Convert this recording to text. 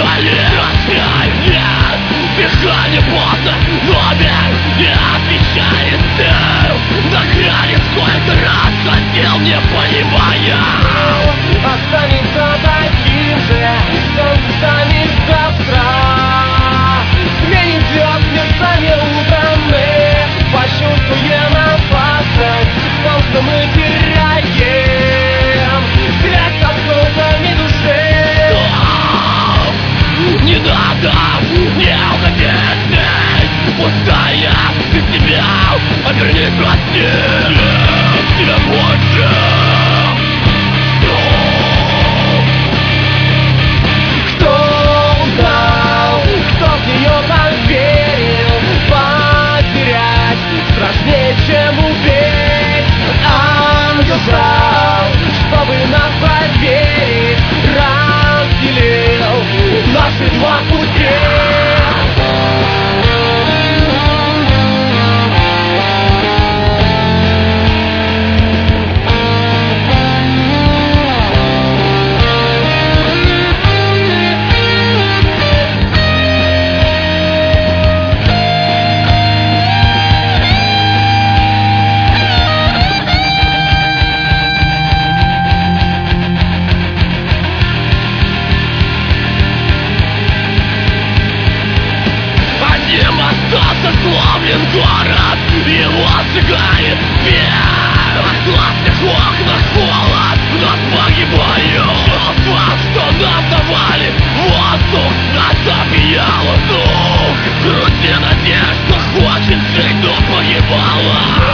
стали Прощай, нет, дыхание поздно, номер не отвечает. На грани сколько раз хотел, не понимая. Останется таким же, солнце станет завтра. Сменит мерцание утром, мы почувствуем опасность в том, что мы теряем связь со звуками души. Не надо, не уходи с ней. Пустая, без тебя, обернись во сне. Нет тебя больше. Кто узнал, кто в нее поверил? Потерять страшнее, чем убить. Ангел ждал, чтобы нас поверить, разделил наши два пути. Сломлен город, его сжигает свет. В красных окнах холод, нас погибают. Чувства, что нам давали воздух, нас опьял дух. В груди надежда хочет жить, но погибала.